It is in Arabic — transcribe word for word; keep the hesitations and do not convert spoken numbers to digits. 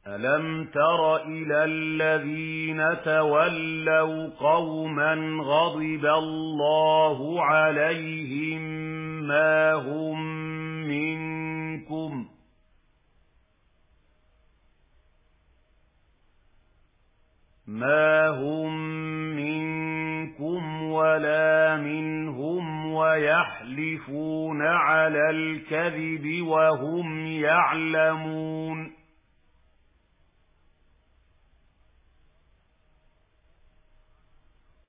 أَلَمْ تَرَ إِلَى الَّذِينَ تَوَلَّوْا قَوْمًا غَضِبَ اللَّهُ عَلَيْهِم مَّا هُم مِّنكُمْ مَا هُم مِّنكُمْ وَلَا مِنْهُمْ وَيَحْلِفُونَ عَلَى الْكَذِبِ وَهُمْ يَعْلَمُونَ